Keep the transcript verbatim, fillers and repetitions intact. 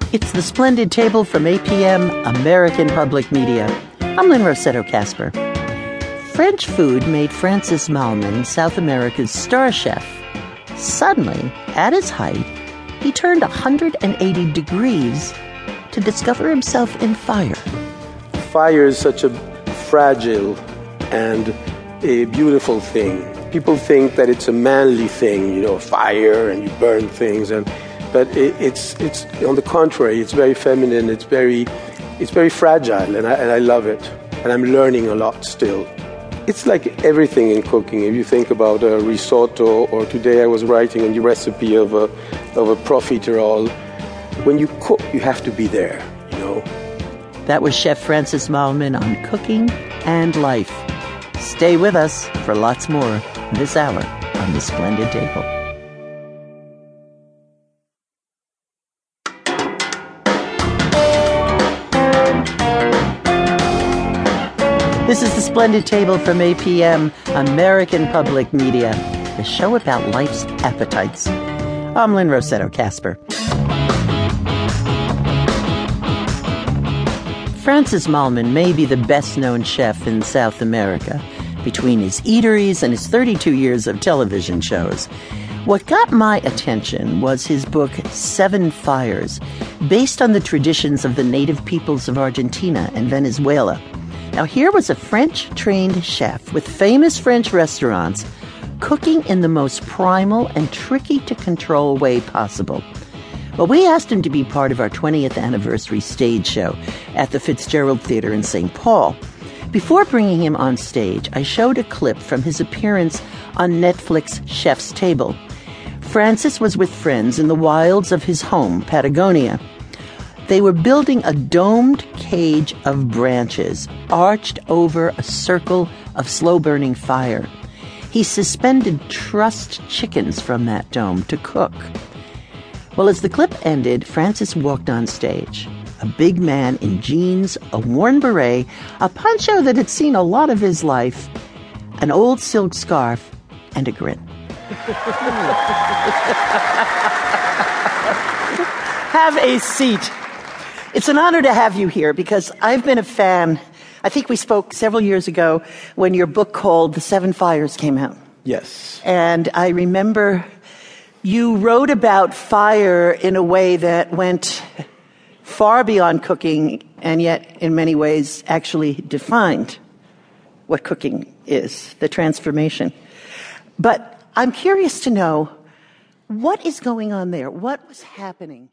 It's the Splendid Table from A P M, American Public Media. I'm Lynn Rossetto Kasper. French food made Francis Mallmann South America's star chef. Suddenly, at his height, he turned one hundred eighty degrees to discover himself in fire. Fire is such a fragile and a beautiful thing. People think that it's a manly thing, you know, fire and you burn things, and but it, it's it's on the contrary. It's very feminine. It's very it's very fragile, and I, and I love it. And I'm learning a lot still. It's like everything in cooking. If you think about a risotto, or today I was writing a new recipe of a of a profiterole. When you cook, you have to be there, you know. That was Chef Francis Mallmann on cooking and life. Stay with us for lots more this hour on The Splendid Table. This is The Splendid Table from A P M, American Public Media, the show about life's appetites. I'm Lynn Rossetto Kasper. Francis Mallmann may be the best-known chef in South America, between his eateries and his thirty-two years of television shows. What got my attention was his book, Seven Fires, based on the traditions of the native peoples of Argentina and Venezuela. Now, here was a French-trained chef with famous French restaurants cooking in the most primal and tricky-to-control way possible. Well, we asked him to be part of our twentieth anniversary stage show at the Fitzgerald Theater in Saint Paul. Before bringing him on stage, I showed a clip from his appearance on Netflix Chef's Table. Francis was with friends in the wilds of his home, Patagonia. They were building a domed cage of branches arched over a circle of slow-burning fire. He suspended trussed chickens from that dome to cook. Well, as the clip ended, Francis walked on stage. A big man in jeans, a worn beret, a poncho that had seen a lot of his life, an old silk scarf, and a grin. Have a seat. It's an honor to have you here because I've been a fan. I think we spoke several years ago when your book called The Seven Fires came out. Yes. And I remember you wrote about fire in a way that went far beyond cooking and yet in many ways actually defined what cooking is, the transformation. But I'm curious to know, what is going on there? What was happening?